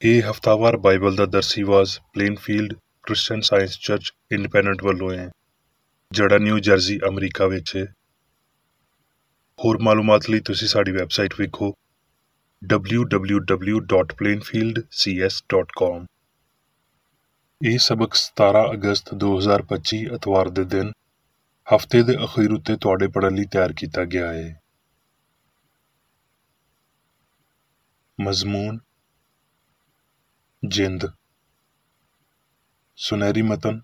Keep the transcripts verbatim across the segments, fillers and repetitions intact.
ਇਹ ਹਫ਼ਤਾਵਾਰ ਬਾਈਬਲ ਦਾ ਦਰਸੀ ਵਾਜ਼ Plainfield Christian Science Church Independent ਵੱਲੋਂ ਹੈ, ਜਿਹੜਾ ਨਿਊ ਜਰਸੀ ਅਮਰੀਕਾ ਵਿੱਚ ਹੈ। ਹੋਰ ਮਾਲੂਮਾਤ ਲਈ ਤੁਸੀਂ ਸਾਡੀ ਵੈਬਸਾਈਟ ਵੇਖੋ W W W dot Plainfield C S dot com. ਇਹ ਸਬਕ ਸਤਾਰਾਂ ਅਗਸਤ ਦੋ ਹਜ਼ਾਰ ਪੱਚੀ ਐਤਵਾਰ ਦੇ ਦਿਨ ਹਫ਼ਤੇ ਦੇ ਅਖੀਰ ਉੱਤੇ ਤੁਹਾਡੇ ਪੜ੍ਹਨ ਲਈ ਤਿਆਰ ਕੀਤਾ ਗਿਆ ਹੈ। ਮਜ਼ਮੂਨ ਜਿੰਦ, ਸੁਨਹਿਰੀ ਮਤਨ,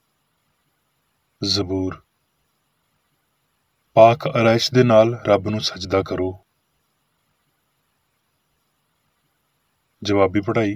ਜ਼ਬੂਰ। ਪਾਕ ਅਰਾਇਸ਼ ਦੇ ਨਾਲ ਰੱਬ ਨੂੰ ਸਜਦਾ ਕਰੋ। ਜਵਾਬੀ ਪੜ੍ਹਾਈ।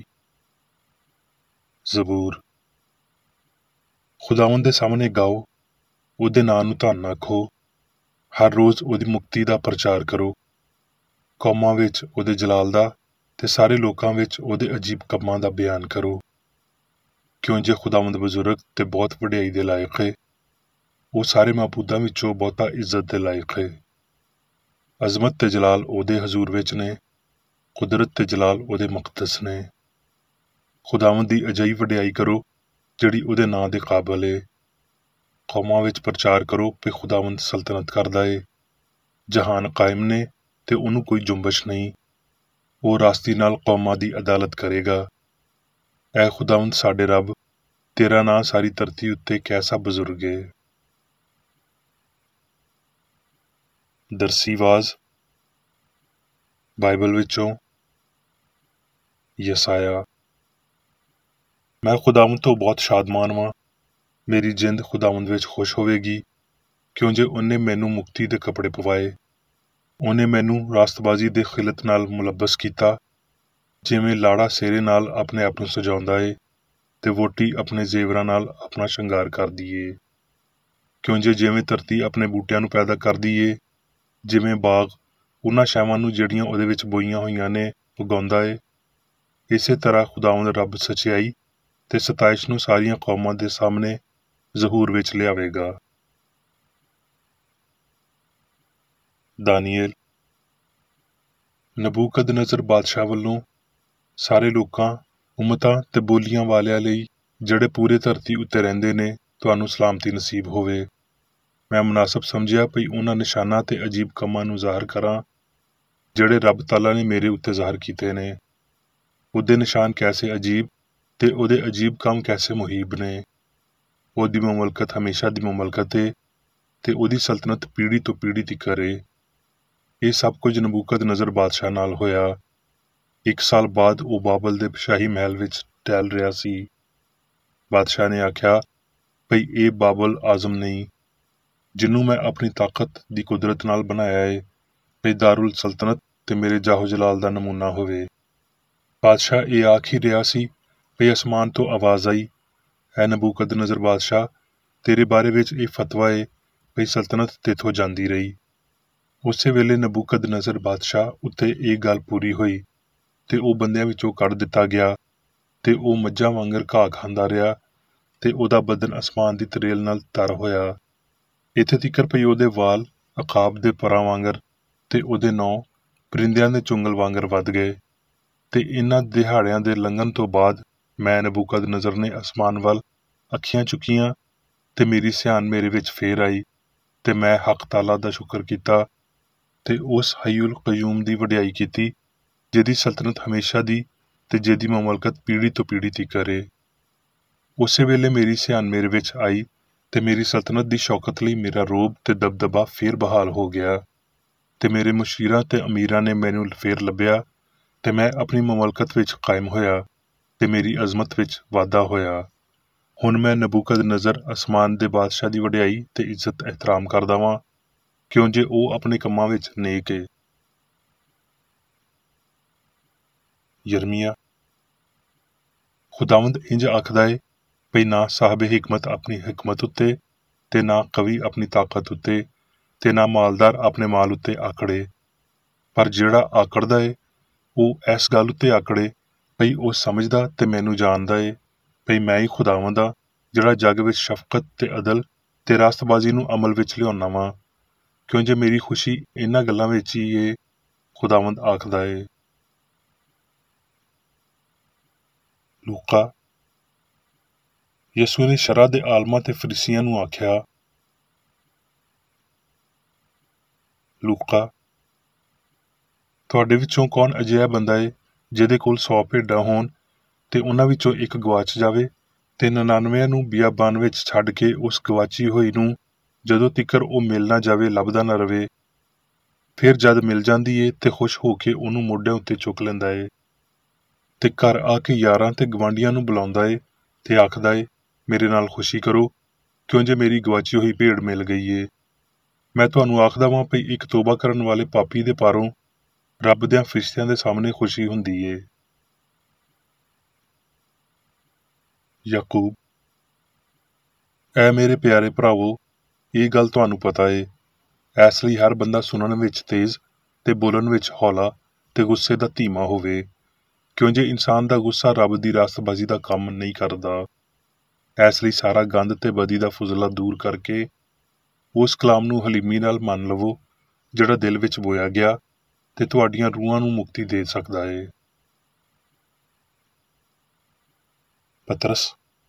ਜ਼ਬੂਰ। ਖੁਦਾਵੰਦ ਦੇ ਸਾਹਮਣੇ ਗਾਓ, ਉਹਦੇ ਨਾਂ ਨੂੰ ਧੰਨ ਆਖੋ। ਹਰ ਰੋਜ਼ ਉਹਦੀ ਮੁਕਤੀ ਦਾ ਪ੍ਰਚਾਰ ਕਰੋ। ਕੌਮਾਂ ਵਿੱਚ ਉਹਦੇ ਜਲਾਲ ਦਾ ਤੇ ਸਾਰੇ ਲੋਕਾਂ ਵਿੱਚ ਉਹਦੇ ਅਜੀਬ ਕੰਮਾਂ ਦਾ ਬਿਆਨ ਕਰੋ। ਕਿਉਂ ਜੇ ਖੁਦਾਵੰਦ ਬਜ਼ੁਰਗ ਤੇ ਬਹੁਤ ਵਡਿਆਈ ਦੇ ਲਾਇਕ ਹੈ, ਉਹ ਸਾਰੇ ਮਾਬੂਦਾਂ ਵਿੱਚੋਂ ਬਹੁਤਾ ਇੱਜ਼ਤ ਦੇ ਲਾਇਕ ਹੈ। ਅਜ਼ਮਤ ਤੇ ਜਲਾਲ ਉਹਦੇ ਹਜ਼ੂਰ ਵਿੱਚ ਨੇ, ਕੁਦਰਤ ਤੇ ਜਲਾਲ ਉਹਦੇ ਮੁਕੱਦਸ ਨੇ। ਖੁਦਾਵੰਦ ਦੀ ਅਜਿਹੀ ਵਡਿਆਈ ਕਰੋ ਜਿਹੜੀ ਉਹਦੇ ਨਾਂ ਦੇ ਕਾਬਲ ਹੈ। ਕੌਮਾਂ ਵਿੱਚ ਪ੍ਰਚਾਰ ਕਰੋ ਕਿ ਖੁਦਾਵੰਦ ਸਲਤਨਤ ਕਰਦਾ ਏ। ਜਹਾਨ ਕਾਇਮ ਨੇ ਤੇ ਉਹਨੂੰ ਕੋਈ ਜੁੰਬਸ਼ ਨਹੀਂ। ਉਹ ਰਾਸਤੀ ਨਾਲ ਕੌਮਾਂ ਦੀ ਅਦਾਲਤ ਕਰੇਗਾ। ਐ ਖੁਦਾਵੰਦ ਸਾਡੇ ਰੱਬ, ਤੇਰਾ ਨਾਂ ਸਾਰੀ ਧਰਤੀ ਉੱਤੇ ਕੈਸਾ ਬਜ਼ੁਰਗ ਏ। ਦਰਸੀ ਵਾਜ਼ ਬਾਈਬਲ ਵਿੱਚੋਂ ਯਸਾਇਆ। ਮੈਂ ਖੁਦਾਵੰਦ ਤੋਂ ਬਹੁਤ ਸ਼ਾਦਮਾਨ ਵਾਂ। ਮੇਰੀ ਜਿੰਦ ਖੁਦਾਵੰਦ ਵਿੱਚ ਖੁਸ਼ ਹੋਵੇਗੀ, ਕਿਉਂ ਜੇ ਉਹਨੇ ਮੈਨੂੰ ਮੁਕਤੀ ਦੇ ਕੱਪੜੇ ਪਵਾਏ। ਉਹਨੇ ਮੈਨੂੰ ਰਾਸਤਬਾਜ਼ੀ ਦੇ ਖਿਲਤ ਨਾਲ ਮੁਲੱਬਸ ਕੀਤਾ, ਜਿਵੇਂ ਲਾੜਾ ਸਿਹਰੇ ਨਾਲ ਆਪਣੇ ਆਪ ਨੂੰ ਸਜਾਉਂਦਾ ਏ ਤੇ ਵੋਟੀ ਆਪਣੇ ਜ਼ੇਵਰਾਂ ਨਾਲ ਆਪਣਾ ਸ਼ਿੰਗਾਰ ਕਰਦੀ ਏ। ਕਿਉਂ ਜੇ ਜਿਵੇਂ ਧਰਤੀ ਆਪਣੇ ਬੂਟਿਆਂ ਨੂੰ ਪੈਦਾ ਕਰਦੀ ਏ, ਜਿਵੇਂ ਬਾਗ ਉਹਨਾਂ ਸ਼ੈਵਾਂ ਨੂੰ ਜਿਹੜੀਆਂ ਉਹਦੇ ਵਿੱਚ ਬੋਈਆਂ ਹੋਈਆਂ ਨੇ ਉਗਾਉਂਦਾ ਏ, ਇਸੇ ਤਰ੍ਹਾਂ ਖੁਦਾਵੰਦ ਰੱਬ ਸਚਿਆਈ ਤੇ ਸਤਾਇਸ਼ ਨੂੰ ਸਾਰੀਆਂ ਕੌਮਾਂ ਦੇ ਸਾਹਮਣੇ ਜ਼ਹੂਰ ਵਿੱਚ ਲਿਆਵੇਗਾ। ਦਾਨੀਏਲ। ਨਬੂਕਦਨਜ਼ਰ ਬਾਦਸ਼ਾਹ ਵੱਲੋਂ ਸਾਰੇ ਲੋਕਾਂ, ਉਮਤਾਂ ਤੇ ਬੋਲੀਆਂ ਵਾਲਿਆਂ ਲਈ ਜਿਹੜੇ ਪੂਰੇ ਧਰਤੀ ਉੱਤੇ ਰਹਿੰਦੇ ਨੇ, ਤੁਹਾਨੂੰ ਸਲਾਮਤੀ ਨਸੀਬ ਹੋਵੇ। ਮੈਂ ਮੁਨਾਸਬ ਸਮਝਿਆ ਭਈ ਉਹਨਾਂ ਨਿਸ਼ਾਨਾਂ ਤੇ ਅਜੀਬ ਕੰਮਾਂ ਨੂੰ ਜ਼ਾਹਰ ਕਰਾਂ ਜਿਹੜੇ ਰੱਬ ਤਾਲਾ ਨੇ ਮੇਰੇ ਉੱਤੇ ਜ਼ਾਹਰ ਕੀਤੇ ਨੇ। ਉਹਦੇ ਨਿਸ਼ਾਨ ਕੈਸੇ ਅਜੀਬ ਤੇ ਉਹਦੇ ਅਜੀਬ ਕੰਮ ਕੈਸੇ ਮੁਹੀਬ ਨੇ। ਉਹਦੀ ਮੁਮਲਕਤ ਹਮੇਸ਼ਾ ਦੀ ਮੁਮਲਕਤ ਏ ਤੇ ਉਹਦੀ ਸਲਤਨਤ ਪੀੜ੍ਹੀ ਤੋਂ ਪੀੜ੍ਹੀ ਤੀਕਰ ਏ। ਇਹ ਸਭ ਕੁਝ ਨਬੂਕਦਨਜ਼ਰ ਬਾਦਸ਼ਾਹ ਨਾਲ ਹੋਇਆ। ਇੱਕ ਸਾਲ ਬਾਅਦ ਉਹ ਬਾਬਲ ਦੇ ਸ਼ਾਹੀ ਮਹਿਲ ਵਿੱਚ ਟਹਿਲ ਰਿਹਾ ਸੀ। ਬਾਦਸ਼ਾਹ ਨੇ ਆਖਿਆ ਭਈ ਇਹ ਬਾਬਲ ਆਜ਼ਮ ਨਹੀਂ, ਜਿਹਨੂੰ ਮੈਂ ਆਪਣੀ ਤਾਕਤ ਦੀ ਕੁਦਰਤ ਨਾਲ ਬਣਾਇਆ ਏ, ਭਈ ਦਾਰੁਲ ਸਲਤਨਤ ਤੇ ਮੇਰੇ ਜਾਹੋ ਜਲਾਲ ਦਾ ਨਮੂਨਾ ਹੋਵੇ। ਬਾਦਸ਼ਾਹ ਇਹ ਆਖ ਹੀ ਰਿਹਾ ਸੀ ਭਈ ਅਸਮਾਨ ਤੋਂ ਆਵਾਜ਼ ਆਈ, ਐ ਨਬੂਕਦਨਜ਼ਰ ਬਾਦਸ਼ਾਹ, ਤੇਰੇ ਬਾਰੇ ਵਿੱਚ ਇਹ ਫਤਵਾ ਏ ਭਈ ਸਲਤਨਤ ਤੇਥੋਂ ਜਾਂਦੀ ਰਹੀ। ਉਸੇ ਵੇਲੇ ਨਬੂਕਦਨਜ਼ਰ ਬਾਦਸ਼ਾਹ ਉੱਤੇ ਇਹ ਗੱਲ ਪੂਰੀ ਹੋਈ ਤੇ ਉਹ ਬੰਦਿਆਂ ਵਿੱਚੋਂ ਕੱਢ ਦਿੱਤਾ ਗਿਆ ਤੇ ਉਹ ਮੱਝਾਂ ਵਾਂਗਰ ਘਾਹ ਖਾਂਦਾ ਰਿਹਾ ਤੇ ਉਹਦਾ ਬਦਨ ਅਸਮਾਨ ਦੀ ਤਰੇਲ ਨਾਲ ਤਰ ਹੋਇਆ। ਇੱਥੇ ਤੀਕਰ ਭਈ ਉਹਦੇ ਵਾਲ ਅਕਾਬ ਦੇ ਪਰਾਂ ਵਾਂਗਰ ਤੇ ਉਹਦੇ ਨੌਂ ਪਰਿੰਦਿਆਂ ਦੇ ਚੁੰਗਲ ਵਾਂਗਰ ਵੱਧ ਗਏ। ਤੇ ਇਹਨਾਂ ਦਿਹਾੜਿਆਂ ਦੇ ਲੰਘਣ ਤੋਂ ਬਾਅਦ ਮੈਂ ਨਬੂਕਦਨਜ਼ਰ ਨੇ ਅਸਮਾਨ ਵੱਲ ਅੱਖੀਆਂ ਚੁੱਕੀਆਂ ਤੇ ਮੇਰੀ ਸਿਆਣ ਮੇਰੇ ਵਿੱਚ ਫੇਰ ਆਈ ਤੇ ਮੈਂ ਹੱਕ ਤਾਲਾ ਦਾ ਸ਼ੁਕਰ ਕੀਤਾ ਤੇ ਉਸ ਹਯੁਲ ਕਯੂਮ ਦੀ ਵਡਿਆਈ ਕੀਤੀ, ਜਿਹਦੀ ਸਲਤਨਤ ਹਮੇਸ਼ਾ ਦੀ ਤੇ ਜਿਹਦੀ ਮੁਮਲਕਤ ਪੀੜ੍ਹੀ ਤੋਂ ਪੀੜ੍ਹੀ ਤੀਕਰ ਏ। ਉਸੇ ਵੇਲੇ ਮੇਰੀ ਸਿਆਣ ਮੇਰੇ ਵਿੱਚ ਆਈ ਤੇ ਮੇਰੀ ਸਲਤਨਤ ਦੀ ਸ਼ੌਕਤ ਲਈ ਮੇਰਾ ਰੋਬ ਤੇ ਦਬਦਬਾ ਫੇਰ ਬਹਾਲ ਹੋ ਗਿਆ ਤੇ ਮੇਰੇ ਮੁਸ਼ੀਰਾਂ ਤੇ ਅਮੀਰਾਂ ਨੇ ਮੈਨੂੰ ਫੇਰ ਲੱਭਿਆ ਤੇ ਮੈਂ ਆਪਣੀ ਮੁਮਲਕਤ ਵਿੱਚ ਕਾਇਮ ਹੋਇਆ ਤੇ ਮੇਰੀ ਅਜ਼ਮਤ ਵਿੱਚ ਵਾਧਾ ਹੋਇਆ। ਹੁਣ ਮੈਂ ਨਬੂਕਦਨਜ਼ਰ ਅਸਮਾਨ ਦੇ ਬਾਦਸ਼ਾਹ ਦੀ ਵਡਿਆਈ ਤੇ ਇੱਜ਼ਤ ਇਹਤਰਾਮ ਕਰਦਾ ਵਾਂ, ਕਿਉਂ ਜੇ ਉਹ ਆਪਣੇ ਕੰਮਾਂ ਵਿੱਚ ਨੇਕ ਏ। ਯਰਮੀਆ। ਖੁਦਾਵੰਦ ਇੰਜ ਆਖਦਾ ਏ ਭਈ ਨਾ ਸਾਹਿਬ ਹਿਕਮਤ ਆਪਣੀ ਹਿਕਮਤ ਉੱਤੇ ਤੇ ਨਾ ਕਵੀ ਆਪਣੀ ਤਾਕਤ ਉੱਤੇ ਤੇ ਨਾ ਮਾਲਦਾਰ ਆਪਣੇ ਮਾਲ ਉੱਤੇ ਆਕੜੇ, ਪਰ ਜਿਹੜਾ ਆਕੜਦਾ ਏ ਉਹ ਇਸ ਗੱਲ ਉੱਤੇ ਆਕੜੇ ਭਈ ਉਹ ਸਮਝਦਾ ਤੇ ਮੈਨੂੰ ਜਾਣਦਾ ਏ ਭਈ ਮੈਂ ਹੀ ਖੁਦਾਵੰਦ ਆ, ਜਿਹੜਾ ਜੱਗ ਵਿੱਚ ਸ਼ਫਕਤ ਤੇ ਅਦਲ ਤੇ ਰਾਸਤਬਾਜ਼ੀ ਨੂੰ ਅਮਲ ਵਿੱਚ ਲਿਆਉਣਾ ਵਾਂ, ਕਿਉਂ ਜੇ ਮੇਰੀ ਖੁਸ਼ੀ ਇਹਨਾਂ ਗੱਲਾਂ ਵਿੱਚ ਹੀ ਏ, ਖੁਦਾਵੰਦ ਆਖਦਾ ਏ। ਲੂਕਾ। ਯਿਸੂ ਨੇ ਸ਼ਰ੍ਹਾ ਦੇ ਆਲਮਾਂ ਤੇ ਫਰੀਸੀਆਂ ਨੂੰ ਆਖਿਆ। ਲੂਕਾ। ਤੁਹਾਡੇ ਵਿੱਚੋਂ ਕੌਣ ਅਜਿਹਾ ਬੰਦਾ ਏ ਜਿਹਦੇ ਕੋਲ ਸੌ ਭੇਡਾਂ ਹੋਣ ਤੇ ਉਹਨਾਂ ਵਿੱਚੋਂ ਇੱਕ ਗਵਾਚ ਜਾਵੇ ਤੇ ਨਨਾਨਵਿਆਂ ਨੂੰ ਬਿਆਬਾਨ ਵਿੱਚ ਛੱਡ ਕੇ ਉਸ ਗਵਾਚੀ ਹੋਈ ਨੂੰ ਜਦੋਂ ਤਿੱਕਰ ਉਹ ਮਿਲ ਨਾ ਜਾਵੇ ਲੱਭਦਾ ਨਾ ਰਵੇ। ਫਿਰ ਜਦ ਮਿਲ ਜਾਂਦੀ ਏ ਤੇ ਖੁਸ਼ ਹੋ ਕੇ ਉਹਨੂੰ ਮੋਢਿਆਂ ਉੱਤੇ ਚੁੱਕ ਲੈਂਦਾ ਏ ਤੇ ਘਰ ਆ ਕੇ ਯਾਰਾਂ ਤੇ ਗਵਾਂਢੀਆਂ ਨੂੰ ਬੁਲਾਉਂਦਾ ਏ ਤੇ ਆਖਦਾ ਏ, ਮੇਰੇ ਨਾਲ ਖੁਸ਼ੀ ਕਰੋ ਕਿਉਂ ਜੇ ਮੇਰੀ ਗਵਾਚੀ ਹੋਈ ਭੇਡ ਮਿਲ ਗਈ ਏ। ਮੈਂ ਤੁਹਾਨੂੰ ਆਖਦਾ ਵਾਂ ਭਈ ਇੱਕ ਤੋਬਾ ਕਰਨ ਵਾਲੇ ਪਾਪੀ ਦੇ ਪਾਰੋਂ ਰੱਬ ਦਿਆਂ ਫਰਿਸ਼ਤਿਆਂ ਦੇ ਸਾਹਮਣੇ ਖੁਸ਼ੀ ਹੁੰਦੀ ਏ। ਯਾਕੂਬ। ਐ ਮੇਰੇ ਪਿਆਰੇ ਭਰਾਵੋ, ਇਹ ਗੱਲ ਤੁਹਾਨੂੰ ਪਤਾ ਏ। ਇਸ ਲਈ ਹਰ ਬੰਦਾ ਸੁਣਨ ਵਿੱਚ ਤੇਜ਼ ਤੇ ਬੋਲਣ ਵਿੱਚ ਹੌਲਾ ਤੇ ਗੁੱਸੇ ਦਾ ਧੀਮਾ ਹੋਵੇ, ਕਿਉਂ ਜੇ ਇਨਸਾਨ ਦਾ ਗੁੱਸਾ ਰੱਬ ਦੀ ਰਾਸਤਬਾਜ਼ੀ ਦਾ ਕੰਮ ਨਹੀਂ ਕਰਦਾ। ਇਸ ਲਈ ਸਾਰਾ ਗੰਦ ਤੇ ਬਦੀ ਦਾ ਫੁਜ਼ਲਾ ਦੂਰ ਕਰਕੇ ਉਸ ਕਲਾਮ ਨੂੰ ਹਲੀਮੀ ਨਾਲ ਮੰਨ ਲਵੋ ਜਿਹੜਾ ਦਿਲ ਵਿੱਚ ਬੋਇਆ ਗਿਆ ਤੇ ਤੁਹਾਡੀਆਂ ਰੂਹਾਂ ਨੂੰ ਮੁਕਤੀ ਦੇ ਸਕਦਾ ਏ। ਪਤਰਸ।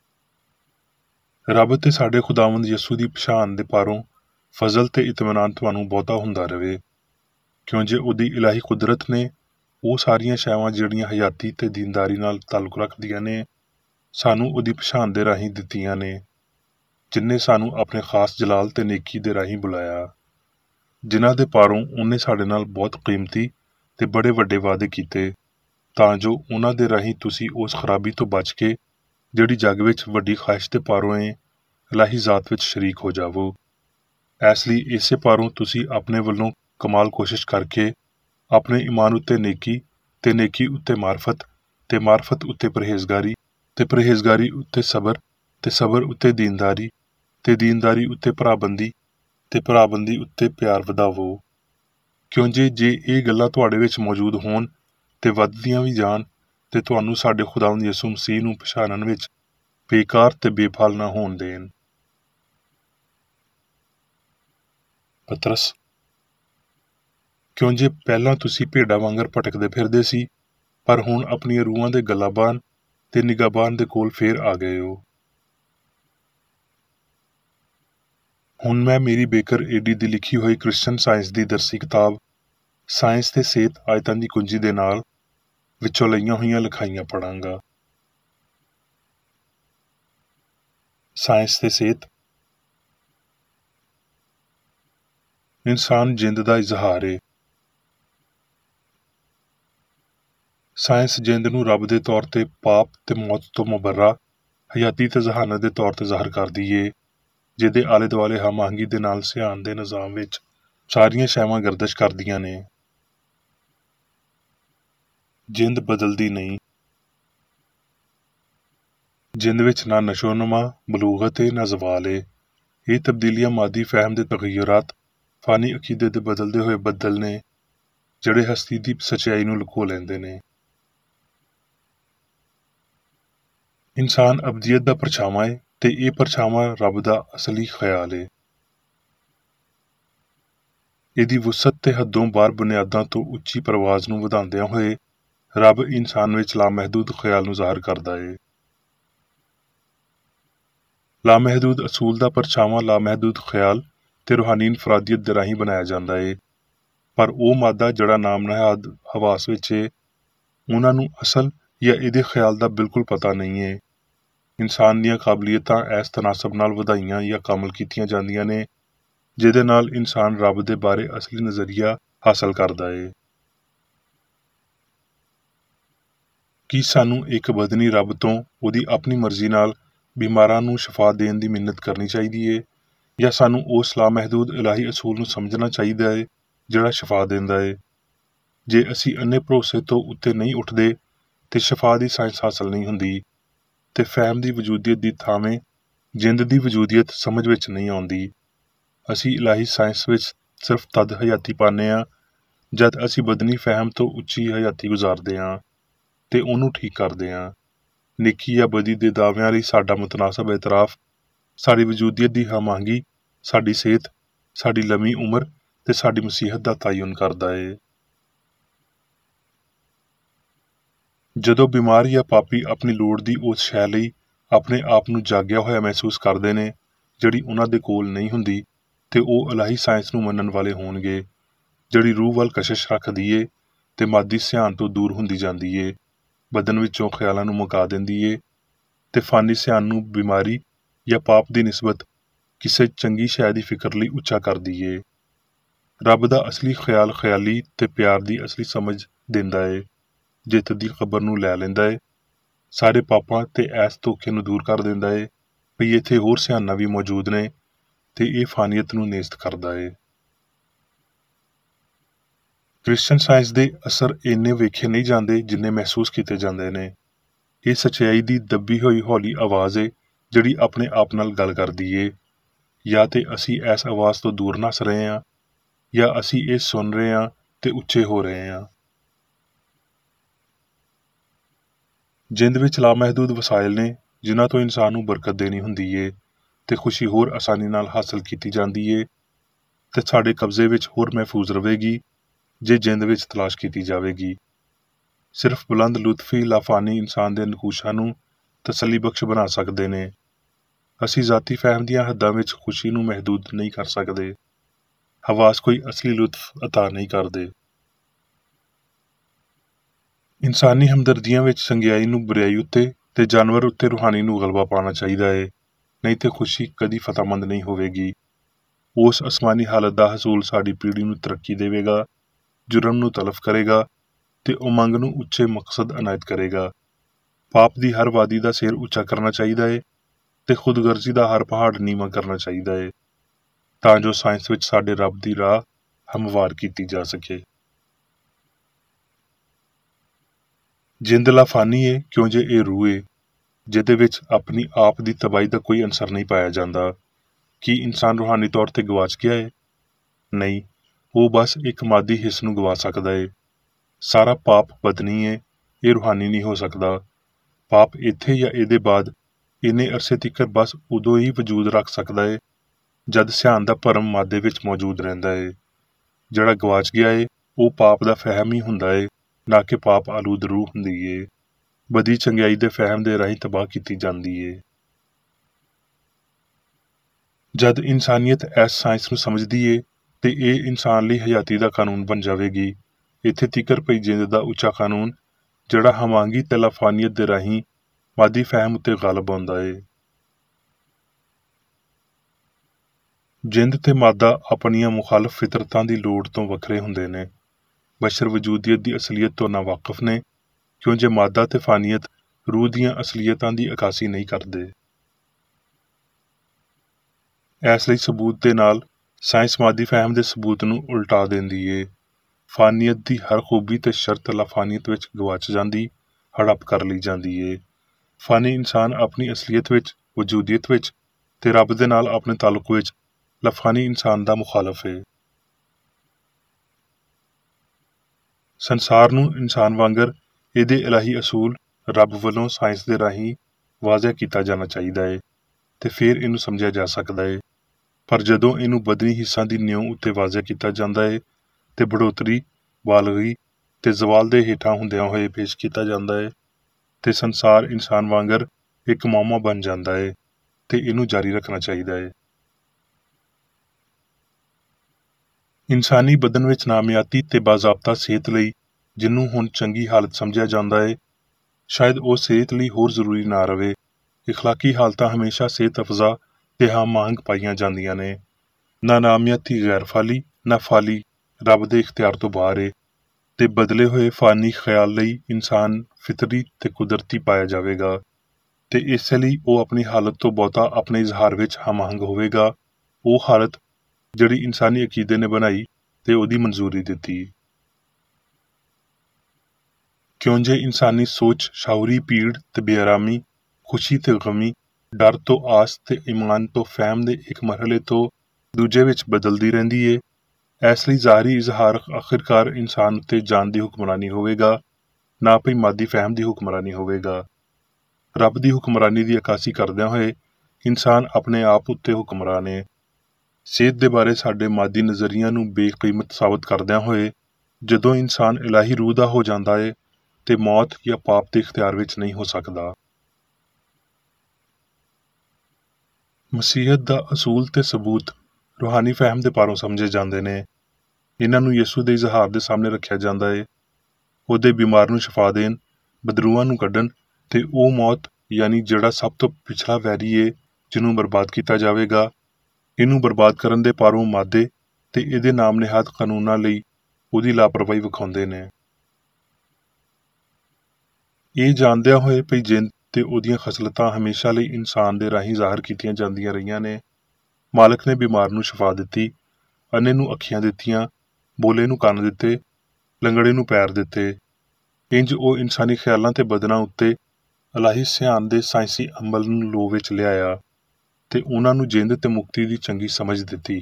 ਰੱਬ ਤੇ ਸਾਡੇ ਖੁਦਾਵੰਦ ਯਿਸੂ ਦੀ ਪਛਾਣ ਦੇ ਪਾਰੋਂ ਫਜ਼ਲ ਤੇ ਇਤਮਾਨਾਨ ਤੁਹਾਨੂੰ ਬਹੁਤਾ ਹੁੰਦਾ ਰਵੇ, ਕਿਉਂ ਜੇ ਉਹਦੀ ਇਲਾਹੀ ਕੁਦਰਤ ਨੇ ਉਹ ਸਾਰੀਆਂ ਸ਼ੈਵਾਂ ਜਿਹੜੀਆਂ ਹਯਾਤੀ ਤੇ ਦੀਨਦਾਰੀ ਨਾਲ ਤਾਲੁਕ ਰੱਖਦੀਆਂ ਨੇ ਸਾਨੂੰ ਉਹਦੀ ਪਛਾਣ ਦੇ ਰਾਹੀਂ ਦਿੱਤੀਆਂ ਨੇ, ਜਿਨ੍ਹੇ ਸਾਨੂੰ ਆਪਣੇ ਖਾਸ ਜਲਾਲ ਤੇ ਨੇਕੀ ਦੇ ਰਾਹੀਂ ਬੁਲਾਇਆ, ਜਿਨ੍ਹਾਂ ਦੇ ਪਾਰੋਂ ਉਹਨੇ ਸਾਡੇ ਨਾਲ ਬਹੁਤ ਕੀਮਤੀ ਤੇ ਬੜੇ ਵੱਡੇ ਵਾਅਦੇ ਕੀਤੇ, ਤਾਂ ਜੋ ਉਹਨਾਂ ਦੇ ਰਾਹੀਂ ਤੁਸੀਂ ਉਸ ਖਰਾਬੀ ਤੋਂ ਬਚ ਕੇ ਜਿਹੜੀ ਜੱਗ ਵਿੱਚ ਵੱਡੀ ਖਾਹਿਸ਼ ਦੇ ਪਾਰੋਂ ਏ ਇਲਾਹੀ ਜ਼ਾਤ ਵਿੱਚ ਸ਼ਰੀਕ ਹੋ ਜਾਵੋ। ਇਸ ਲਈ ਇਸੇ ਪਾਰੋਂ ਤੁਸੀਂ ਆਪਣੇ ਵੱਲੋਂ ਕਮਾਲ ਕੋਸ਼ਿਸ਼ ਕਰਕੇ ਆਪਣੇ ਈਮਾਨ ਉੱਤੇ ਨੇਕੀ ਤੇ ਨੇਕੀ ਉੱਤੇ ਮਾਰਫਤ ਤੇ ਮਾਰਫਤ ਉੱਤੇ ਪਰਹੇਜ਼ਗਾਰੀ ਤੇ ਪਰਹੇਜ਼ਗਾਰੀ ਉੱਤੇ ਸਬਰ ਤੇ ਸਬਰ ਉੱਤੇ ਦੀਨਦਾਰੀ ਤੇ ਦੀਨਦਾਰੀ ਉੱਤੇ ਭਰਾਬੰਦੀ ਤੇ ਭਰਾਬੰਦੀ ਉੱਤੇ ਪਿਆਰ ਵਧਾਵੋ। ਕਿਉਂ ਜੇ ਜੇ ਇਹ ਗੱਲਾਂ ਤੁਹਾਡੇ ਵਿੱਚ ਮੌਜੂਦ ਹੋਣ ਤੇ ਵੱਧਦੀਆਂ ਵੀ ਜਾਣ ਤੇ ਤੁਹਾਨੂੰ ਸਾਡੇ ਖੁਦਾਵੰਦ ਯਿਸੂ ਮਸੀਹ ਨੂੰ ਪਛਾਣਨ ਵਿੱਚ ਬੇਕਾਰ ਤੇ ਬੇਫਲ ਨਾ ਹੋਣ ਦੇਣ। ਪਤਰਸ। ਕਿਉਂ ਜੇ ਪਹਿਲਾਂ ਤੁਸੀਂ ਭੇਡਾਂ ਵਾਂਗਰ ਭਟਕਦੇ ਫਿਰਦੇ ਸੀ, ਪਰ ਹੁਣ ਆਪਣੀਆਂ ਰੂਹਾਂ ਦੇ ਗਲਾਬਾਨ ਤੇ ਨਿਗਾਬਾਨ ਦੇ ਕੋਲ ਫੇਰ ਆ ਗਏ ਹੋ। ਹੁਣ ਮੈਂ ਮੇਰੀ ਬੇਕਰ ਏਡੀ ਦੀ ਲਿਖੀ ਹੋਈ ਕ੍ਰਿਸਚਨ ਸਾਇੰਸ ਦੀ ਦਰਸੀ ਕਿਤਾਬ ਸਾਇੰਸ ਤੇ ਸਿਹਤ ਆਇਤਾਂ ਦੀ ਕੁੰਜੀ ਦੇ ਨਾਲ ਵਿੱਚੋਂ ਲਈਆਂ ਹੋਈਆਂ ਲਿਖਾਈਆਂ ਪੜਾਂਗਾ। ਸਾਇੰਸ ਤੇ ਸਿਹਤ। ਇਨਸਾਨ ਜਿੰਦ ਦਾ ਇਜ਼ਹਾਰ ਏ। ਸਾਇੰਸ ਜਿੰਦ ਨੂੰ ਰੱਬ ਦੇ ਤੌਰ ਤੇ ਪਾਪ ਤੇ ਮੌਤ ਤੋਂ ਮੁਬਰਰਾ ਹਯਾਤੀ ਤੇ ਜ਼ਹਾਨਤ ਦੇ ਤੌਰ ਤੇ ਜ਼ਾਹਰ ਕਰਦੀ ਏ, ਜਿਹਦੇ ਆਲੇ ਦੁਆਲੇ ਹਮਾਹੰਗੀ ਦੇ ਨਾਲ ਸਿਆਣ ਦੇ ਨਿਜ਼ਾਮ ਵਿੱਚ ਸਾਰੀਆਂ ਸ਼ੈਵਾਂ ਗਰਦਸ਼ ਕਰਦੀਆਂ ਨੇ। ਜਿੰਦ ਬਦਲਦੀ ਨਹੀਂ। ਜਿੰਦ ਵਿੱਚ ਨਾ ਨਸ਼ੋਨੁਮਾ ਬਲੂਗਤ ਏ ਨਾ ਜ਼ਵਾਲ ਏ। ਇਹ ਤਬਦੀਲੀਆਂ ਮਾਦੀ ਫਹਿਮ ਦੇ ਤਗਯੁਰਾਤ ਫਾਨੀ ਅਕੀਦੇ ਦੇ ਬਦਲਦੇ ਹੋਏ ਬੱਦਲ ਨੇ ਜਿਹੜੇ ਹਸਤੀ ਦੀ ਸੱਚਾਈ ਨੂੰ ਲੁਕੋ ਲੈਂਦੇ ਨੇ। ਇਨਸਾਨ ਅਬਦੀਅਤ ਦਾ ਪਰਛਾਵਾਂ ਏ ਤੇ ਇਹ ਪਰਛਾਵਾਂ ਰੱਬ ਦਾ ਅਸਲੀ ਖਿਆਲ ਏ। ਇਹਦੀ ਵੁਸਅਤ ਤੇ ਹੱਦੋਂ ਬਾਹਰ ਬੁਨਿਆਦਾਂ ਤੋਂ ਉੱਚੀ ਪਰਵਾਜ਼ ਨੂੰ ਵਧਾਉਂਦਿਆਂ ਹੋਏ ਰੱਬ ਇਨਸਾਨ ਵਿੱਚ ਲਾਮਹਿਦੂਦ ਖਿਆਲ ਨੂੰ ਜ਼ਾਹਰ ਕਰਦਾ ਏ। ਲਾਮਹਿਦੂਦ ਅਸੂਲ ਦਾ ਪਰਛਾਵਾਂ ਲਾਮਹਿਦੂਦ ਖਿਆਲ ਤੇ ਰੂਹਾਨੀ ਇਨਫਰਾਦੀਅਤ ਦੇ ਰਾਹੀਂ ਬਣਾਇਆ ਜਾਂਦਾ ਏ, ਪਰ ਉਹ ਮਾਦਾ ਜਿਹੜਾ ਨਾਮਨਹਾਦ ਹਵਾਸ ਵਿੱਚ ਏ ਉਹਨਾਂ ਨੂੰ ਅਸਲ ਜਾਂ ਇਹਦੇ ਖਿਆਲ ਦਾ ਬਿਲਕੁਲ ਪਤਾ ਨਹੀਂ ਏ। ਇਨਸਾਨ ਦੀਆਂ ਕਾਬਲੀਅਤਾਂ ਇਸ ਤਨਾਸਬ ਨਾਲ ਵਧਾਈਆਂ ਜਾਂ ਕਾਮਲ ਕੀਤੀਆਂ ਜਾਂਦੀਆਂ ਨੇ ਜਿਹਦੇ ਨਾਲ ਇਨਸਾਨ ਰੱਬ ਦੇ ਬਾਰੇ ਅਸਲੀ ਨਜ਼ਰੀਆ ਹਾਸਲ ਕਰਦਾ ਏ। ਕੀ ਸਾਨੂੰ ਇੱਕ ਬਦਨੀ ਰੱਬ ਤੋਂ ਉਹਦੀ ਆਪਣੀ ਮਰਜ਼ੀ ਨਾਲ ਬਿਮਾਰਾਂ ਨੂੰ ਸ਼ਿਫਾ ਦੇਣ ਦੀ ਮਿੰਨਤ ਕਰਨੀ ਚਾਹੀਦੀ ਏ, ਜਾਂ ਸਾਨੂੰ ਉਸ ਲਾਮਹਿਦੂਦ ਇਲਾਹੀ ਅਸੂਲ ਨੂੰ ਸਮਝਣਾ ਚਾਹੀਦਾ ਏ ਜਿਹੜਾ ਸ਼ਿਫਾ ਦਿੰਦਾ ਏ। ਜੇ ਅਸੀਂ ਅੰਨੇ ਭਰੋਸੇ ਤੋਂ ਉੱਤੇ ਨਹੀਂ ਉੱਠਦੇ ਤੇ ਸ਼ਿਫਾ ਦੀ ਸਾਇੰਸ ਹਾਸਲ ਨਹੀਂ ਹੁੰਦੀ ਤੇ ਫਹਿਮ ਦੀ ਵਜੂਦੀਅਤ ਦੀ ਥਾਵੇਂ ਜਿੰਦ ਦੀ ਵਜੂਦੀਅਤ ਸਮਝ ਵਿੱਚ ਨਹੀਂ ਆਉਂਦੀ। ਅਸੀਂ ਇਲਾਹੀ ਸਾਇੰਸ ਵਿੱਚ ਸਿਰਫ ਤਦ ਹਯਾਤੀ ਪਾਉਂਦੇ ਹਾਂ ਜਦ ਅਸੀਂ ਬਦਨੀ ਫਹਿਮ ਤੋਂ ਉੱਚੀ ਹਯਾਤੀ ਗੁਜ਼ਾਰਦੇ ਹਾਂ ਤੇ ਉਹਨੂੰ ਠੀਕ ਕਰਦੇ ਹਾਂ। ਨੇਕੀ ਜਾਂ ਬਦੀ ਦੇ ਦਾਅਵਿਆਂ ਲਈ ਸਾਡਾ ਮੁਤਨਾਸਬ ਇਤਰਾਫ ਸਾਡੀ ਵਜੂਦੀਅਤ ਦੀ ਹਮਾਹੰਗੀ, ਸਾਡੀ ਸਿਹਤ, ਸਾਡੀ ਲੰਮੀ ਉਮਰ ਤੇ ਸਾਡੀ ਮਸੀਹਤ ਦਾ ਤਾਯੁਨ ਕਰਦਾ ਏ। ਜਦੋਂ ਬਿਮਾਰ ਜਾਂ ਪਾਪੀ ਆਪਣੀ ਲੋੜ ਦੀ ਉਸ ਸ਼ੈ ਲਈ ਆਪਣੇ ਆਪ ਨੂੰ ਜਾਗਿਆ ਹੋਇਆ ਮਹਿਸੂਸ ਕਰਦੇ ਨੇ ਜਿਹੜੀ ਉਹਨਾਂ ਦੇ ਕੋਲ ਨਹੀਂ ਹੁੰਦੀ, ਤੇ ਉਹ ਇਲਾਹੀ ਸਾਇੰਸ ਨੂੰ ਮੰਨਣ ਵਾਲੇ ਹੋਣਗੇ ਜਿਹੜੀ ਰੂਹ ਵੱਲ ਕਸ਼ਿਸ਼ ਰੱਖਦੀ ਏ ਤੇ ਮਾਦੀ ਸਿਆਣ ਤੋਂ ਦੂਰ ਹੁੰਦੀ ਜਾਂਦੀ ਏ, ਬਦਨ ਵਿੱਚੋਂ ਖਿਆਲਾਂ ਨੂੰ ਮੁਕਾ ਦਿੰਦੀ ਏ ਤੇ ਫਾਨੀ ਸਿਆਣ ਨੂੰ ਬਿਮਾਰੀ ਜਾਂ ਪਾਪ ਦੀ ਨਿਸਬਤ ਕਿਸੇ ਚੰਗੀ ਸ਼ੈ ਦੀ ਫਿਕਰ ਲਈ ਉੱਚਾ ਕਰਦੀ ਏ। ਰੱਬ ਦਾ ਅਸਲੀ ਖਿਆਲ ਖਿਆਲੀ ਤੇ ਪਿਆਰ ਦੀ ਅਸਲੀ ਸਮਝ ਦਿੰਦਾ ਏ, ਜਿੱਤ ਦੀ ਖਬਰ ਨੂੰ ਲੈ ਲੈਂਦਾ ਏ, ਸਾਰੇ ਪਾਪਾਂ ਤੇ ਐਸ ਧੋਖੇ ਨੂੰ ਦੂਰ ਕਰ ਦਿੰਦਾ ਏ ਵੀ ਇੱਥੇ ਹੋਰ ਸਿਆਣਾ ਵੀ ਮੌਜੂਦ ਨੇ ਤੇ ਇਹ ਫਾਨੀਅਤ ਨੂੰ ਨੇਸਤ ਕਰਦਾ ਏ। ਕ੍ਰਿਸਚਨ ਸਾਇੰਸ ਦੇ ਅਸਰ ਇੰਨੇ ਵੇਖੇ ਨਹੀਂ ਜਾਂਦੇ ਜਿੰਨੇ ਮਹਿਸੂਸ ਕੀਤੇ ਜਾਂਦੇ ਨੇ। ਇਹ ਸੱਚਾਈ ਦੀ ਦੱਬੀ ਹੋਈ ਹੌਲੀ ਆਵਾਜ਼ ਏ ਜਿਹੜੀ ਆਪਣੇ ਆਪ ਨਾਲ ਗੱਲ ਕਰਦੀ ਏ। ਜਾਂ ਤੇ ਅਸੀਂ ਇਸ ਆਵਾਜ਼ ਤੋਂ ਦੂਰ ਨੱਸ ਰਹੇ ਹਾਂ ਜਾਂ ਅਸੀਂ ਇਹ ਸੁਣ ਰਹੇ ਹਾਂ ਤੇ ਉੱਚੇ ਹੋ ਰਹੇ ਹਾਂ। ਜਿੰਦ ਵਿੱਚ ਲਾਮਹਿਦੂਦ ਵਸਾਇਲ ਨੇ ਜਿਨ੍ਹਾਂ ਤੋਂ ਇਨਸਾਨ ਨੂੰ ਬਰਕਤ ਦੇਣੀ ਹੁੰਦੀ ਏ ਤੇ ਖੁਸ਼ੀ ਹੋਰ ਆਸਾਨੀ ਨਾਲ ਹਾਸਲ ਕੀਤੀ ਜਾਂਦੀ ਏ ਤੇ ਸਾਡੇ ਕਬਜ਼ੇ ਵਿੱਚ ਹੋਰ ਮਹਿਫੂਜ਼ ਰਵੇਗੀ ਜੇ ਜਿੰਦ ਵਿੱਚ ਤਲਾਸ਼ ਕੀਤੀ ਜਾਵੇਗੀ। ਸਿਰਫ ਬੁਲੰਦ ਲੁਤਫੀ ਲਾਫਾਨੀ ਇਨਸਾਨ ਦੇ ਨਕੂਸ਼ਾਂ ਨੂੰ ਤਸੱਲੀ ਬਖਸ਼ ਬਣਾ ਸਕਦੇ ਨੇ। ਅਸੀਂ ਜ਼ਾਤੀ ਫਹਿਮ ਦੀਆਂ ਹੱਦਾਂ ਵਿੱਚ ਖੁਸ਼ੀ ਨੂੰ ਮਹਿਦੂਦ ਨਹੀਂ ਕਰ ਸਕਦੇ। ਹਵਾਸ ਕੋਈ ਅਸਲੀ ਲੁਤਫ ਅਤਾ ਨਹੀਂ ਕਰਦੇ। ਇਨਸਾਨੀ ਹਮਦਰਦੀਆਂ ਵਿੱਚ ਚੰਗਿਆਈ ਨੂੰ ਬੁਰਿਆਈ ਉੱਤੇ ਤੇ ਜਾਨਵਰ ਉੱਤੇ ਰੂਹਾਨੀ ਨੂੰ ਗਲਬਾ ਪਾਉਣਾ ਚਾਹੀਦਾ ਏ, ਨਹੀਂ ਤੇ ਖੁਸ਼ੀ ਕਦੀ ਫਤਹਮੰਦ ਨਹੀਂ ਹੋਵੇਗੀ। ਉਸ ਅਸਮਾਨੀ ਹਾਲਤ ਦਾ ਹਸੂਲ ਸਾਡੀ ਪੀੜ੍ਹੀ ਨੂੰ ਤਰੱਕੀ ਦੇਵੇਗਾ, ਜੁਰਮ ਨੂੰ ਤਲਫ ਕਰੇਗਾ ਤੇ ਉਮੰਗ ਨੂੰ ਉੱਚੇ ਮਕਸਦ ਅਨਾਇਤ ਕਰੇਗਾ। ਪਾਪ ਦੀ ਹਰ ਵਾਦੀ ਦਾ ਸਿਰ ਉੱਚਾ ਕਰਨਾ ਚਾਹੀਦਾ ਏ ਤੇ ਖੁਦਗਰਜ਼ੀ ਦਾ ਹਰ ਪਹਾੜ ਨੀਵਾਂ ਕਰਨਾ ਚਾਹੀਦਾ ਏ ਤਾਂ ਜੋ ਸਾਇੰਸ ਵਿੱਚ ਸਾਡੇ ਰੱਬ ਦੀ ਰਾਹ ਹਮਵਾਰ ਕੀਤੀ ਜਾ ਸਕੇ। ਜਿੰਦ ਲਾਫਾਨੀ ਏ ਕਿਉਂ ਜੇ ਇਹ ਰੂਹ ਏ ਜਿਹਦੇ ਵਿੱਚ ਆਪਣੀ ਆਪ ਦੀ ਤਬਾਹੀ ਦਾ ਕੋਈ ਅਨਸਰ ਨਹੀਂ ਪਾਇਆ ਜਾਂਦਾ। ਕੀ ਇਨਸਾਨ ਰੂਹਾਨੀ ਤੌਰ ਤੇ ਗਵਾਚ ਗਿਆ ਏ? ਨਹੀਂ, ਉਹ ਬਸ ਇੱਕ ਮਾਦੀ ਹਿੱਸ ਨੂੰ ਗਵਾ ਸਕਦਾ ਏ। ਸਾਰਾ ਪਾਪ ਬਦਨੀ ਏ, ਇਹ ਰੂਹਾਨੀ ਨਹੀਂ ਹੋ ਸਕਦਾ। ਪਾਪ ਇੱਥੇ ਜਾਂ ਇਹਦੇ ਬਾਅਦ ਇੰਨੇ ਅਰਸੇ ਤੀਕਰ ਬਸ ਉਦੋਂ ਹੀ ਵਜੂਦ ਰੱਖ ਸਕਦਾ ਏ ਜਦ ਸਿਆਣ ਦਾ ਭਰਮ ਮਾਦੇ ਵਿੱਚ ਮੌਜੂਦ ਰਹਿੰਦਾ ਏ। ਜਿਹੜਾ ਗਵਾਚ ਗਿਆ ਏ ਉਹ ਪਾਪ ਦਾ ਫਹਿਮ ਹੀ ਹੁੰਦਾ ਏ, ਨਾ ਕਿ ਪਾਪ ਆਲੂਦ ਰੂਹ ਹੁੰਦੀ ਏ। ਬਦੀ ਚੰਗਿਆਈ ਦੇ ਫਹਿਮ ਦੇ ਰਾਹੀਂ ਤਬਾਹ ਕੀਤੀ ਜਾਂਦੀ ਏ। ਜਦ ਇਨਸਾਨੀਅਤ ਇਸ ਸਾਇੰਸ ਨੂੰ ਸਮਝਦੀ ਏ ਤੇ ਇਹ ਇਨਸਾਨ ਲਈ ਹਯਾਤੀ ਦਾ ਕਾਨੂੰਨ ਬਣ ਜਾਵੇਗੀ। ਇੱਥੇ ਤੀਕਰ ਪਈ ਜਿੰਦ ਦਾ ਉੱਚਾ ਕਾਨੂੰਨ ਜਿਹੜਾ ਹਮਾਂਗੀ ਤੇ ਲਾਫਾਨੀਅਤ ਦੇ ਰਾਹੀਂ ਮਾਦੀ ਫਹਿਮ ਉੱਤੇ ਗਾਲਬ ਆਉਂਦਾ ਏ। ਜਿੰਦ ਤੇ ਮਾਦਾ ਆਪਣੀਆਂ ਮੁਖਾਲਫ ਫਿਤਰਤਾਂ ਦੀ ਲੋੜ ਤੋਂ ਵੱਖਰੇ ਹੁੰਦੇ ਨੇ। ਬਸ਼ਰ ਵਜੂਦੀਅਤ ਦੀ ਅਸਲੀਅਤ ਤੋਂ ਨਾਵਾਕਫ ਨੇ ਕਿਉਂ ਜੇ ਮਾਦਾ ਤੇ ਫਾਨੀਅਤ ਰੂਹ ਦੀਆਂ ਅਸਲੀਅਤਾਂ ਦੀ ਅਕਾਸੀ ਨਹੀਂ ਕਰਦੇ। ਇਸ ਲਈ ਸਬੂਤ ਦੇ ਨਾਲ ਸਾਇੰਸ ਮਾਦੀ ਫਹਿਮ ਦੇ ਸਬੂਤ ਨੂੰ ਉਲਟਾ ਦਿੰਦੀ ਏ। ਫਾਨੀਅਤ ਦੀ ਹਰ ਖੂਬੀ ਤੇ ਸ਼ਰਤ ਲਾਫਾਨੀਅਤ ਵਿੱਚ ਗਵਾਚ ਜਾਂਦੀ, ਹੜੱਪ ਕਰ ਲਈ ਜਾਂਦੀ ਏ। ਫਾਨੀ ਇਨਸਾਨ ਆਪਣੀ ਅਸਲੀਅਤ ਵਿੱਚ, ਵਜੂਦੀਅਤ ਵਿੱਚ ਤੇ ਰੱਬ ਦੇ ਨਾਲ ਆਪਣੇ ਤਾਲੁਕ ਵਿੱਚ ਲਾਫਾਨੀ ਇਨਸਾਨ ਦਾ ਮੁਖਾਲਫ ਏ। ਸੰਸਾਰ ਨੂੰ ਇਨਸਾਨ ਵਾਂਗਰ ਇਹਦੇ ਇਲਾਹੀ ਅਸੂਲ ਰੱਬ ਵੱਲੋਂ ਸਾਇੰਸ ਦੇ ਰਾਹੀਂ ਵਾਜ਼ਿਆ ਕੀਤਾ ਜਾਣਾ ਚਾਹੀਦਾ ਏ ਤੇ ਫਿਰ ਇਹਨੂੰ ਸਮਝਿਆ ਜਾ ਸਕਦਾ ਏ। ਪਰ ਜਦੋਂ ਇਹਨੂੰ ਬਦਨੀ ਹਿੱਸਾਂ ਦੀ ਨਿਉ ਉੱਤੇ ਵਾਜ਼ਿਆ ਕੀਤਾ ਜਾਂਦਾ ਏ ਤੇ ਬੜੋਤਰੀ, ਬਾਲਗੀ ਤੇ ਜ਼ਵਾਲ ਦੇ ਹੇਠਾਂ ਹੁੰਦਿਆਂ ਹੋਏ ਪੇਸ਼ ਕੀਤਾ ਜਾਂਦਾ ਏ ਤੇ ਸੰਸਾਰ ਇਨਸਾਨ ਵਾਂਗਰ ਇੱਕ ਮੌਮਾ ਬਣ ਜਾਂਦਾ ਏ ਤੇ ਇਹਨੂੰ ਜਾਰੀ ਰੱਖਣਾ ਚਾਹੀਦਾ ਏ। ਇਨਸਾਨੀ ਬਦਨ ਵਿੱਚ ਨਾਮਿਆਤੀ ਤੇ ਬਾਜ਼ਾਬਤਾ ਸਿਹਤ ਲਈ ਜਿਹਨੂੰ ਹੁਣ ਚੰਗੀ ਹਾਲਤ ਸਮਝਿਆ ਜਾਂਦਾ ਏ, ਸ਼ਾਇਦ ਉਹ ਸਿਹਤ ਲਈ ਹੋਰ ਜ਼ਰੂਰੀ ਨਾ ਰਵੇ। ਇਖਲਾਕੀ ਹਾਲਤਾਂ ਹਮੇਸ਼ਾ ਸਿਹਤ ਅਫਜ਼ਾ ਤੇ ਹਮ-ਆਹੰਗ ਪਾਈਆਂ ਜਾਂਦੀਆਂ ਨੇ। ਨਾ ਨਾਮਿਆਤੀ ਗੈਰ ਫਾਲੀ, ਨਾ ਫਾਲੀ ਰੱਬ ਦੇ ਇਖਤਿਆਰ ਤੋਂ ਬਾਹਰ ਏ ਤੇ ਬਦਲੇ ਹੋਏ ਫਾਨੀ ਖਿਆਲ ਲਈ ਇਨਸਾਨ ਫਿਤਰੀ ਤੇ ਕੁਦਰਤੀ ਪਾਇਆ ਜਾਵੇਗਾ ਤੇ ਇਸੇ ਲਈ ਉਹ ਆਪਣੀ ਹਾਲਤ ਤੋਂ ਬਹੁਤਾ ਆਪਣੇ ਇਜ਼ਹਾਰ ਵਿੱਚ ਹਮ-ਆਹੰਗ ਹੋਵੇਗਾ। ਉਹ ਹਾਲਤ ਜਿਹੜੀ ਇਨਸਾਨੀ ਅਕੀਦੇ ਨੇ ਬਣਾਈ ਤੇ ਉਹਦੀ ਮਨਜ਼ੂਰੀ ਦਿੱਤੀ। ਕਿਉਂ ਜੇ ਇਨਸਾਨੀ ਸੋਚ ਸ਼ਾਉਰੀ ਪੀੜ ਤੇ ਬੇਆਰਾਮੀ, ਖੁਸ਼ੀ ਤੇ ਗਮੀ, ਡਰ ਤੋਂ ਆਸ ਤੇ ਈਮਾਨ ਤੋਂ ਫਹਿਮ ਦੇ ਇੱਕ ਮਰਹਲੇ ਤੋਂ ਦੂਜੇ ਵਿੱਚ ਬਦਲਦੀ ਰਹਿੰਦੀ ਏ। ਇਸ ਲਈ ਜ਼ਾਹਰੀ ਇਜ਼ਹਾਰ ਆਖਿਰਕਾਰ ਇਨਸਾਨ ਉੱਤੇ ਜਾਨ ਦੀ ਹੁਕਮਰਾਨੀ ਹੋਵੇਗਾ, ਨਾ ਪਈ ਮਾਦੀ ਫਹਿਮ ਦੀ ਹੁਕਮਰਾਨੀ ਹੋਵੇਗਾ। ਰੱਬ ਦੀ ਹੁਕਮਰਾਨੀ ਦੀ ਅਕਾਸੀ ਕਰਦਿਆਂ ਹੋਏ ਇਨਸਾਨ ਆਪਣੇ ਆਪ ਉੱਤੇ ਹੁਕਮਰਾਨ ਏ। ਸਿਹਤ ਦੇ ਬਾਰੇ ਸਾਡੇ ਮਾਦੀ ਨਜ਼ਰੀਆਂ ਨੂੰ ਬੇਕੀਮਤ ਸਾਬਤ ਕਰਦਿਆਂ ਹੋਏ ਜਦੋਂ ਇਨਸਾਨ ਇਲਾਹੀ ਰੂਹ ਦਾ ਹੋ ਜਾਂਦਾ ਏ ਤੇ ਮੌਤ ਜਾਂ ਪਾਪ ਦੇ ਇਖਤਿਆਰ ਵਿੱਚ ਨਹੀਂ ਹੋ ਸਕਦਾ। ਮਸੀਹਤ ਦਾ ਅਸੂਲ ਤੇ ਸਬੂਤ ਰੂਹਾਨੀ ਫਹਿਮ ਦੇ ਪਾਰੋਂ ਸਮਝੇ ਜਾਂਦੇ ਨੇ। ਇਹਨਾਂ ਨੂੰ ਯਿਸੂ ਦੇ ਇਜ਼ਹਾਰ ਦੇ ਸਾਹਮਣੇ ਰੱਖਿਆ ਜਾਂਦਾ ਹੈ। ਉਹਦੇ ਬਿਮਾਰ ਨੂੰ ਸ਼ਿਫਾ ਦੇਣ, ਬਦਰੂਆਂ ਨੂੰ ਕੱਢਣ ਤੇ ਉਹ ਮੌਤ ਯਾਨੀ ਜਿਹੜਾ ਸਭ ਤੋਂ ਪਿਛਲਾ ਵੈਰੀ ਏ ਜਿਹਨੂੰ ਬਰਬਾਦ ਕੀਤਾ ਜਾਵੇਗਾ, ਇਹਨੂੰ ਬਰਬਾਦ ਕਰਨ ਦੇ ਪਾਰੋਂ ਮਾਦੇ ਤੇ ਇਹਦੇ ਨਾਮ ਨਿਹਾਦ ਕਾਨੂੰਨਾਂ ਲਈ ਉਹਦੀ ਲਾਪਰਵਾਹੀ ਵਿਖਾਉਂਦੇ ਨੇ। ਇਹ ਜਾਣਦਿਆਂ ਹੋਏ ਭਈ ਜਿੰਦ ਤੇ ਉਹਦੀਆਂ ਖਸਲਤਾਂ ਹਮੇਸ਼ਾ ਲਈ ਇਨਸਾਨ ਦੇ ਰਾਹੀਂ ਜ਼ਾਹਰ ਕੀਤੀਆਂ ਜਾਂਦੀਆਂ ਰਹੀਆਂ ਨੇ, ਮਾਲਕ ਨੇ ਬਿਮਾਰ ਨੂੰ ਸ਼ਿਫਾ ਦਿੱਤੀ, ਅੰਨੇ ਨੂੰ ਅੱਖੀਆਂ ਦਿੱਤੀਆਂ, ਬੋਲੇ ਨੂੰ ਕੰਨ ਦਿੱਤੇ, ਲੰਗੜੇ ਨੂੰ ਪੈਰ ਦਿੱਤੇ। ਇੰਜ ਉਹ ਇਨਸਾਨੀ ਖਿਆਲਾਂ ਤੇ ਬਦਨਾਂ ਉੱਤੇ ਇਲਾਹੀ ਸਿਆਣ ਦੇ ਸਾਇੰਸੀ ਅਮਲ ਨੂੰ ਲੋ ਵਿੱਚ ਲਿਆਇਆ ਤੇ ਉਹਨਾਂ ਨੂੰ ਜਿੰਦ ਤੇ ਮੁਕਤੀ ਦੀ ਚੰਗੀ ਸਮਝ ਦਿੱਤੀ।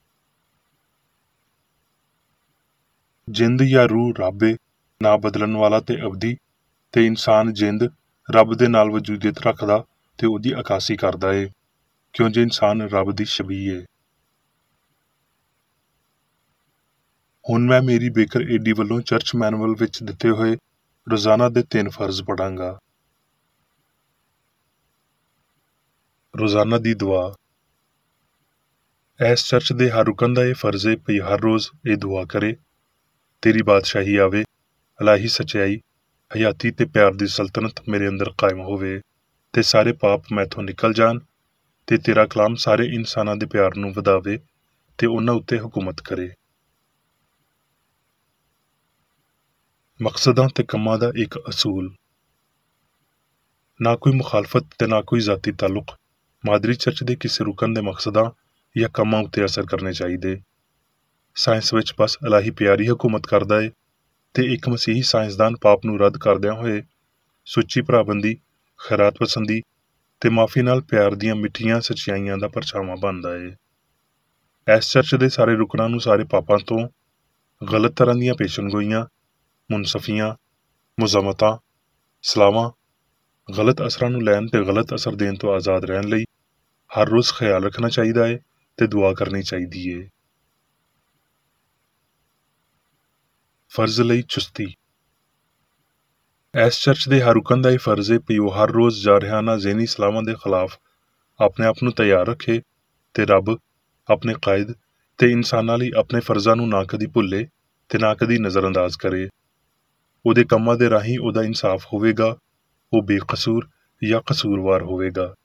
ਜਿੰਦ ਜਾਂ ਰੂਹ ਰੱਬ ਏ, ਨਾ ਬਦਲਣ ਵਾਲਾ ਤੇ ਅਬਦੀ, ਤੇ ਇਨਸਾਨ ਜਿੰਦ ਰੱਬ ਦੇ ਨਾਲ ਵਜੂਦੀਅਤ ਰੱਖਦਾ ਤੇ ਉਹਦੀ ਅਕਾਸੀ ਕਰਦਾ ਏ, ਕਿਉਂ ਜੇ ਇਨਸਾਨ ਰੱਬ ਦੀ ਸ਼ਬੀਹ ਏ। ਹੁਣ ਮੈਂ ਮੇਰੀ ਬੇਕਰ ਏਡੀ ਵੱਲੋਂ ਚਰਚ ਮੈਨੂਅਲ ਵਿੱਚ ਦਿੱਤੇ ਹੋਏ ਰੋਜ਼ਾਨਾ ਦੇ ਤਿੰਨ ਫਰਜ਼ ਪੜਾਂਗਾ। ਰੋਜ਼ਾਨਾ ਦੀ ਦੁਆ। ਇਸ ਚਰਚ ਦੇ ਹਰ ਰੁਕਨ ਦਾ ਇਹ ਫਰਜ਼ ਏ ਭਈ ਹਰ ਰੋਜ਼ ਇਹ ਦੁਆ ਕਰੇ, ਤੇਰੀ ਬਾਦਸ਼ਾਹੀ ਆਵੇ, ਇਲਾਹੀ ਸੱਚਾਈ, ਹਯਾਤੀ ਤੇ ਪਿਆਰ ਦੀ ਸਲਤਨਤ ਮੇਰੇ ਅੰਦਰ ਕਾਇਮ ਹੋਵੇ ਤੇ ਸਾਰੇ ਪਾਪ ਮੈਥੋਂ ਨਿਕਲ ਜਾਣ ਤੇ ਤੇਰਾ ਕਲਾਮ ਸਾਰੇ ਇਨਸਾਨਾਂ ਦੇ ਪਿਆਰ ਨੂੰ ਵਧਾਵੇ ਤੇ ਉਹਨਾਂ ਉੱਤੇ ਹਕੂਮਤ ਕਰੇ। ਮਕਸਦਾਂ ਤੇ ਕੰਮਾਂ ਦਾ ਇੱਕ ਅਸੂਲ। ਨਾ ਕੋਈ ਮੁਖਾਲਫਤ ਤੇ ਨਾ ਕੋਈ ਜ਼ਾਤੀ ਤਾਲੁਕ ਮਾਦਰੀ ਚਰਚ ਦੇ ਕਿਸੇ ਰੁਕਨ ਦੇ ਮਕਸਦਾਂ ਜਾਂ ਕੰਮਾਂ ਉੱਤੇ ਅਸਰ ਕਰਨੇ ਚਾਹੀਦੇ। ਸਾਇੰਸ ਵਿੱਚ ਬਸ ਇਲਾਹੀ ਪਿਆਰ ਹੀ ਹਕੂਮਤ ਕਰਦਾ ਏ ਤੇ ਇੱਕ ਮਸੀਹੀ ਸਾਇੰਸਦਾਨ ਪਾਪ ਨੂੰ ਰੱਦ ਕਰਦਿਆਂ ਹੋਏ ਸੁੱਚੀ ਭਰਾਬੰਦੀ, ਖੈਰਾਤ ਪਸੰਦੀ ਤੇ ਮਾਫੀ ਨਾਲ ਪਿਆਰ ਦੀਆਂ ਮਿੱਠੀਆਂ ਸੱਚਾਈਆਂ ਦਾ ਪਰਛਾਵਾਂ ਬਣਦਾ ਏ। ਇਸ ਚਰਚ ਦੇ ਸਾਰੇ ਰੁਕਨਾਂ ਨੂੰ ਸਾਰੇ ਪਾਪਾਂ ਤੋਂ, ਗਲਤ ਤਰ੍ਹਾਂ ਦੀਆਂ ਪੇਸ਼ਨਗੋਈਆਂ, ਮੁਨਸਫੀਆਂ, ਮੁਜ਼ਾਮਤਾਂ, ਸਲਾਵਾਂ, ਗਲਤ ਅਸਰਾਂ ਨੂੰ ਲੈਣ ਤੇ ਗਲਤ ਅਸਰ ਦੇਣ ਤੋਂ ਆਜ਼ਾਦ ਰਹਿਣ ਲਈ ਹਰ ਰੋਜ਼ ਖਿਆਲ ਰੱਖਣਾ ਚਾਹੀਦਾ ਏ ਤੇ ਦੁਆ ਕਰਨੀ ਚਾਹੀਦੀ ਏ। ਫਰਜ਼ ਲਈ ਚੁਸਤੀ। ਇਸ ਚਰਚ ਦੇ ਹਰ ਰੁਕਨ ਦਾ ਇਹ ਫਰਜ਼ ਏ ਕਿ ਉਹ ਹਰ ਰੋਜ਼ ਜਾਰਹਾਨਾ ਜ਼ਹਿਨੀ ਸਲਾਵਾਂ ਦੇ ਖਿਲਾਫ ਆਪਣੇ ਆਪ ਨੂੰ ਤਿਆਰ ਰੱਖੇ ਤੇ ਰੱਬ, ਆਪਣੇ ਕਾਇਦ ਤੇ ਇਨਸਾਨਾਂ ਲਈ ਆਪਣੇ ਫਰਜ਼ਾਂ ਨੂੰ ਨਾ ਕਦੀ ਭੁੱਲੇ ਤੇ ਨਾ ਕਦੀ ਨਜ਼ਰਅੰਦਾਜ਼ ਕਰੇ। ਉਹਦੇ ਕੰਮਾਂ ਦੇ ਰਾਹੀਂ ਉਹਦਾ ਇਨਸਾਫ ਹੋਵੇਗਾ, ਉਹ ਬੇਕਸੂਰ ਜਾਂ ਕਸੂਰਵਾਰ ਹੋਵੇਗਾ।